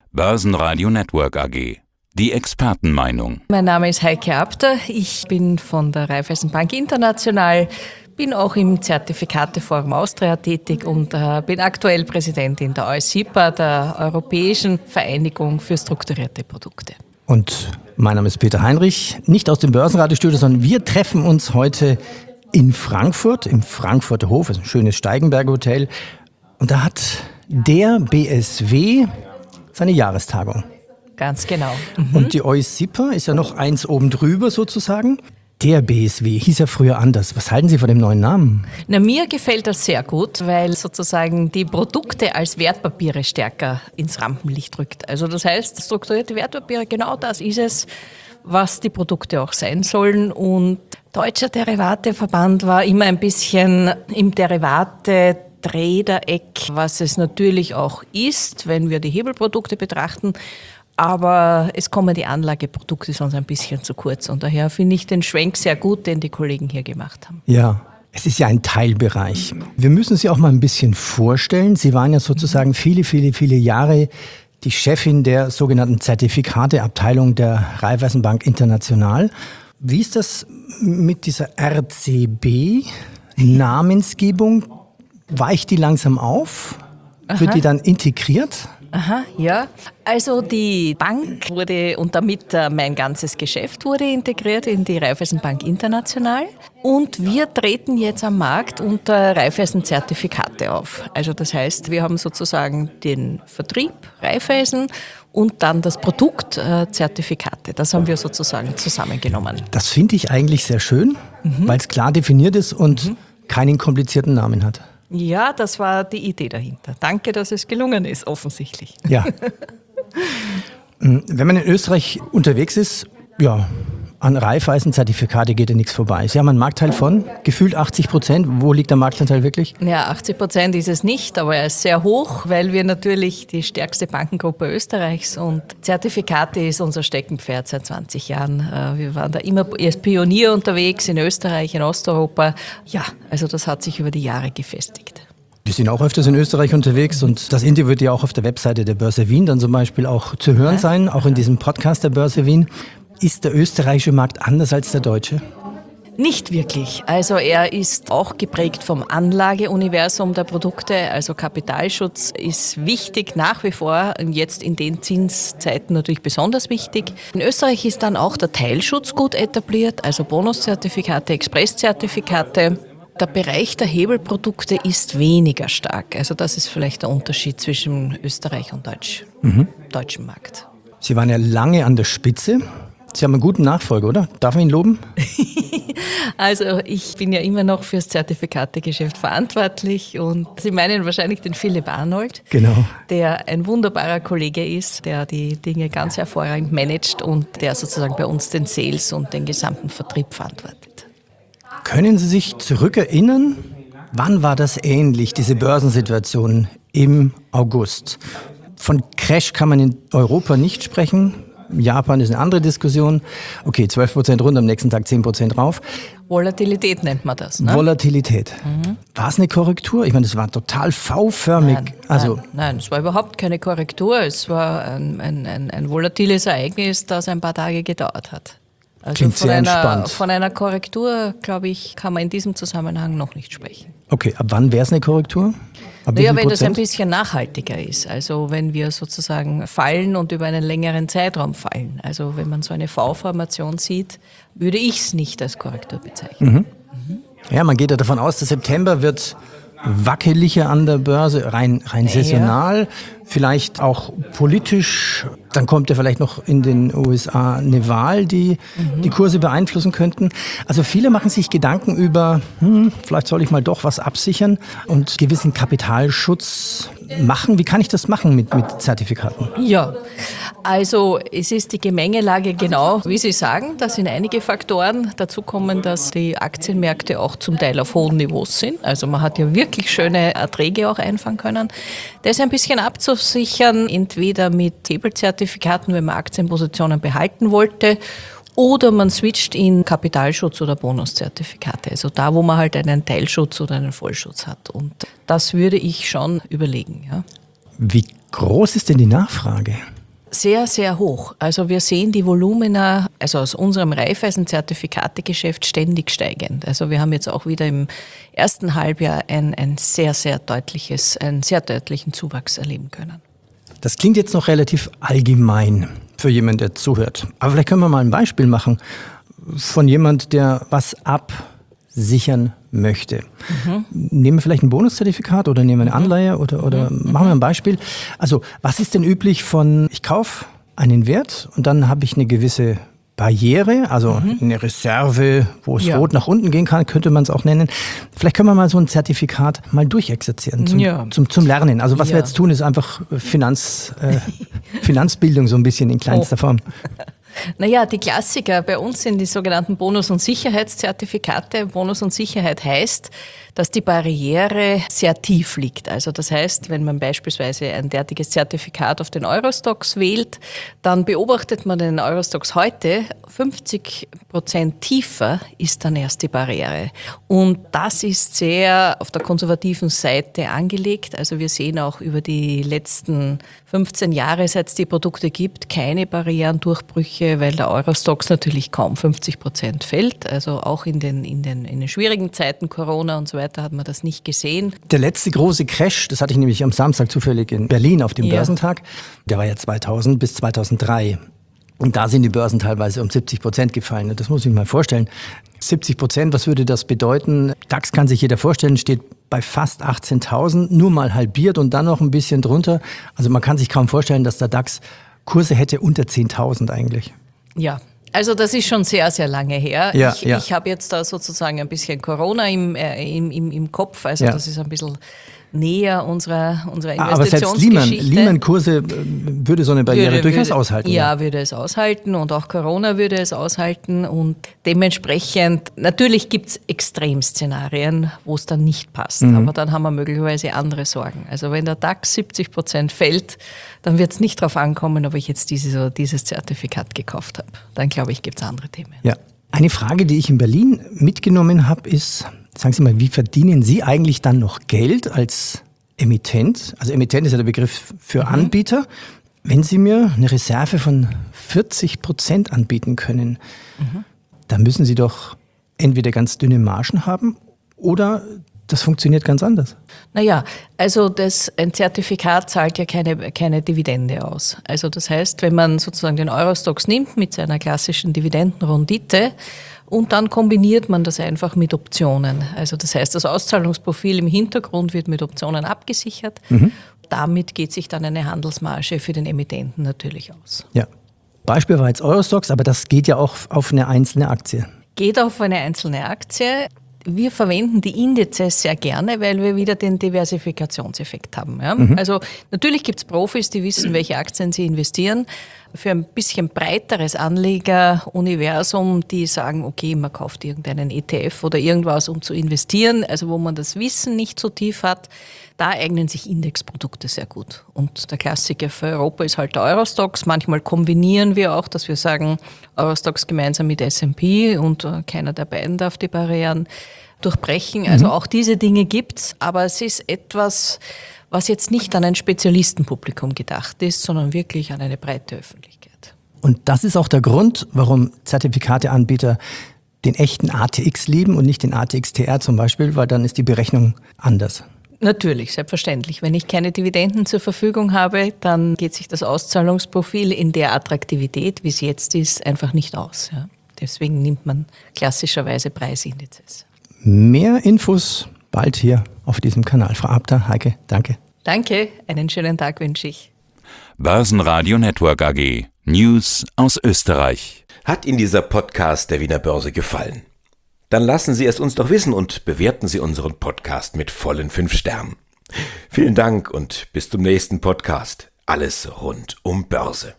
Börsenradio Network AG. Die Expertenmeinung. Mein Name ist Heike Abter. Ich bin von der Raiffeisenbank International, bin auch im Zertifikateforum Austria tätig und bin aktuell Präsidentin der EuSIPA, der Europäischen Vereinigung für strukturierte Produkte. Und mein Name ist Peter Heinrich, nicht aus dem Börsenradiostudio, sondern wir treffen uns heute in Frankfurt, im Frankfurter Hof, das ist ein schönes Steigenberger Hotel. Und da hat der BSW seine Jahrestagung. Ganz genau. Und die EuSIPA ist ja noch eins oben drüber sozusagen. Der BSW hieß ja früher anders. Was halten Sie von dem neuen Namen? Mir gefällt das sehr gut, weil sozusagen die Produkte als Wertpapiere stärker ins Rampenlicht rückt. Also das heißt, strukturierte Wertpapiere, genau das ist es, was die Produkte auch sein sollen. Und Deutscher Derivateverband war immer ein bisschen im Derivate-Dreieck, was es natürlich auch ist, wenn wir die Hebelprodukte betrachten. Aber es kommen die Anlageprodukte sonst ein bisschen zu kurz. Und daher finde ich den Schwenk sehr gut, den die Kollegen hier gemacht haben. Ja, es ist ja ein Teilbereich. Wir müssen Sie auch mal ein bisschen vorstellen. Sie waren ja sozusagen viele Jahre die Chefin der sogenannten Zertifikateabteilung der Raiffeisenbank International. Wie ist das mit dieser RCB-Namensgebung? Weicht die langsam auf? Wird die dann integriert? Aha, ja. Also die Bank wurde und damit mein ganzes Geschäft wurde integriert in die Raiffeisenbank International. Und wir treten jetzt am Markt unter Raiffeisen-Zertifikate auf. Also das heißt, wir haben sozusagen den Vertrieb Raiffeisen und dann das Produkt Zertifikate. Das haben wir sozusagen zusammengenommen. Das finde ich eigentlich sehr schön, weil es klar definiert ist und keinen komplizierten Namen hat. Ja, das war die Idee dahinter. Danke, dass es gelungen ist, offensichtlich. Ja. Wenn man in Österreich unterwegs ist, ja, an Raiffeisen-Zertifikate geht ja nichts vorbei. Sie haben einen Marktteil von gefühlt 80%. Wo liegt der Marktanteil wirklich? Ja, 80% ist es nicht, aber er ist sehr hoch, weil wir natürlich die stärkste Bankengruppe Österreichs und Zertifikate ist unser Steckenpferd seit 20 Jahren. Wir waren da immer als Pionier unterwegs in Österreich, in Osteuropa. Ja, also das hat sich über die Jahre gefestigt. Wir sind auch öfters in Österreich unterwegs und das Interview wird ja auch auf der Webseite der Börse Wien dann zum Beispiel auch zu hören sein, auch in diesem Podcast der Börse Wien. Ist der österreichische Markt anders als der deutsche? Nicht wirklich. Also er ist auch geprägt vom Anlageuniversum der Produkte. Also Kapitalschutz ist wichtig nach wie vor und jetzt in den Zinszeiten natürlich besonders wichtig. In Österreich ist dann auch der Teilschutz gut etabliert, also Bonuszertifikate, Expresszertifikate. Der Bereich der Hebelprodukte ist weniger stark. Also das ist vielleicht der Unterschied zwischen Österreich und deutschem Markt. Sie waren ja lange an der Spitze. Sie haben einen guten Nachfolger, oder? Darf man ihn loben? Also ich bin ja immer noch fürs Zertifikategeschäft verantwortlich und Sie meinen wahrscheinlich den Philipp Arnold, Genau. Der ein wunderbarer Kollege ist, der die Dinge ganz hervorragend managt und der sozusagen bei uns den Sales und den gesamten Vertrieb verantwortet. Können Sie sich zurückerinnern, wann war das ähnlich, diese Börsensituation im August? Von Crash kann man in Europa nicht sprechen. Japan ist eine andere Diskussion. Okay, 12% runter, am nächsten Tag 10% rauf. Volatilität nennt man das, ne? Volatilität. War es eine Korrektur? Ich meine, das war total V-förmig. Nein, es war überhaupt keine Korrektur. Es war ein volatiles Ereignis, das ein paar Tage gedauert hat. Also klingt sehr entspannt. Von einer Korrektur, glaube ich, kann man in diesem Zusammenhang noch nicht sprechen. Okay, ab wann wäre es eine Korrektur? Ja, wenn das ein bisschen nachhaltiger ist. Also wenn wir sozusagen fallen und über einen längeren Zeitraum fallen. Also wenn man so eine V-Formation sieht, würde ich es nicht als Korrektur bezeichnen. Ja, man geht ja davon aus, der September wird wackeliger an der Börse, rein saisonal, vielleicht auch politisch. Dann kommt ja vielleicht noch in den USA eine Wahl, die die Kurse beeinflussen könnten. Also viele machen sich Gedanken über, vielleicht soll ich mal doch was absichern und gewissen Kapitalschutz machen. Wie kann ich das machen mit Zertifikaten? Ja, also es ist die Gemengelage genau, wie Sie sagen. Da sind einige Faktoren. Dazu kommen, dass die Aktienmärkte auch zum Teil auf hohen Niveaus sind. Also man hat ja wirklich schöne Erträge auch einfangen können. Das ein bisschen abzusichern, entweder mit Hebelzertifikaten, wenn man Aktienpositionen behalten wollte, oder man switcht in Kapitalschutz oder Bonuszertifikate. Also da, wo man halt einen Teilschutz oder einen Vollschutz hat. Und das würde ich schon überlegen. Ja. Wie groß ist denn die Nachfrage? Sehr, sehr hoch. Also wir sehen die Volumina, also aus unserem Raiffeisen-Zertifikategeschäft ständig steigend. Also wir haben jetzt auch wieder im ersten Halbjahr einen sehr deutlichen Zuwachs erleben können. Das klingt jetzt noch relativ allgemein für jemanden, der zuhört. Aber vielleicht können wir mal ein Beispiel machen von jemand, der was absichern möchte. Nehmen wir vielleicht ein Bonuszertifikat oder nehmen wir eine Anleihe oder machen wir ein Beispiel. Also was ist denn üblich von, ich kaufe einen Wert und dann habe ich eine gewisse Barriere, also eine Reserve, wo es rot nach unten gehen kann, könnte man es auch nennen. Vielleicht können wir mal so ein Zertifikat mal durchexerzieren zum Lernen. Also was wir jetzt tun, ist einfach Finanzbildung so ein bisschen in kleinster Form. Naja, die Klassiker bei uns sind die sogenannten Bonus- und Sicherheitszertifikate. Bonus und Sicherheit heißt, dass die Barriere sehr tief liegt. Also das heißt, wenn man beispielsweise ein derartiges Zertifikat auf den Eurostoxx wählt, dann beobachtet man den Eurostoxx heute, 50% tiefer ist dann erst die Barriere. Und das ist sehr auf der konservativen Seite angelegt. Also wir sehen auch über die letzten 15 Jahre, seit es die Produkte gibt, keine Barrierendurchbrüche, weil der Eurostoxx natürlich kaum 50% fällt. Also auch in den schwierigen Zeiten, Corona und so weiter, hat man das nicht gesehen. Der letzte große Crash, das hatte ich nämlich am Samstag zufällig in Berlin auf dem Börsentag, der war ja 2000 bis 2003. Und da sind die Börsen teilweise um 70% gefallen. Das muss ich mir mal vorstellen. 70%, was würde das bedeuten? DAX kann sich jeder vorstellen, steht bei fast 18.000, nur mal halbiert und dann noch ein bisschen drunter. Also man kann sich kaum vorstellen, dass der DAX Kurse hätte unter 10.000 eigentlich. Ja. Also das ist schon sehr, sehr lange her. Ich habe jetzt da sozusagen ein bisschen Corona im Kopf. Also das ist ein bisschen näher unserer Investitionsgeschichte. Aber selbst Lehman-Kurse würde so eine Barriere durchaus aushalten. Ja, würde es aushalten und auch Corona würde es aushalten. Und dementsprechend, natürlich gibt es Extremszenarien, wo es dann nicht passt. Aber dann haben wir möglicherweise andere Sorgen. Also wenn der DAX 70% fällt, dann wird es nicht darauf ankommen, ob ich jetzt dieses Zertifikat gekauft habe. Dann glaube ich, gibt es andere Themen. Ja. Eine Frage, die ich in Berlin mitgenommen habe, ist, sagen Sie mal, wie verdienen Sie eigentlich dann noch Geld als Emittent? Also Emittent ist ja der Begriff für Anbieter. Wenn Sie mir eine Reserve von 40% anbieten können, dann müssen Sie doch entweder ganz dünne Margen haben oder das funktioniert ganz anders. Naja, also ein Zertifikat zahlt ja keine Dividende aus. Also das heißt, wenn man sozusagen den Eurostoxx nimmt mit seiner klassischen Dividendenrendite und dann kombiniert man das einfach mit Optionen. Also das heißt, das Auszahlungsprofil im Hintergrund wird mit Optionen abgesichert. Damit geht sich dann eine Handelsmarge für den Emittenten natürlich aus. Ja. Beispiel war jetzt Eurostoxx, aber das geht ja auch auf eine einzelne Aktie. Geht auf eine einzelne Aktie. Wir verwenden die Indizes sehr gerne, weil wir wieder den Diversifikationseffekt haben. Ja? Also natürlich gibt es Profis, die wissen, welche Aktien sie investieren. Für ein bisschen breiteres Anlegeruniversum, die sagen, okay, man kauft irgendeinen ETF oder irgendwas, um zu investieren, also wo man das Wissen nicht so tief hat, da eignen sich Indexprodukte sehr gut. Und der Klassiker für Europa ist halt der Eurostoxx. Manchmal kombinieren wir auch, dass wir sagen, Eurostoxx gemeinsam mit S&P und keiner der beiden darf die Barrieren durchbrechen. Also auch diese Dinge gibt's, aber es ist etwas, was jetzt nicht an ein Spezialistenpublikum gedacht ist, sondern wirklich an eine breite Öffentlichkeit. Und das ist auch der Grund, warum Zertifikateanbieter den echten ATX lieben und nicht den ATX-TR zum Beispiel, weil dann ist die Berechnung anders. Natürlich, selbstverständlich. Wenn ich keine Dividenden zur Verfügung habe, dann geht sich das Auszahlungsprofil in der Attraktivität, wie es jetzt ist, einfach nicht aus. Ja. Deswegen nimmt man klassischerweise Preisindizes. Mehr Infos bald hier auf diesem Kanal. Frau Abter, Heike, danke. Danke, einen schönen Tag wünsche ich. Börsenradio Network AG. News aus Österreich. Hat Ihnen dieser Podcast der Wiener Börse gefallen? Dann lassen Sie es uns doch wissen und bewerten Sie unseren Podcast mit vollen 5 Sternen. Vielen Dank und bis zum nächsten Podcast. Alles rund um Börse.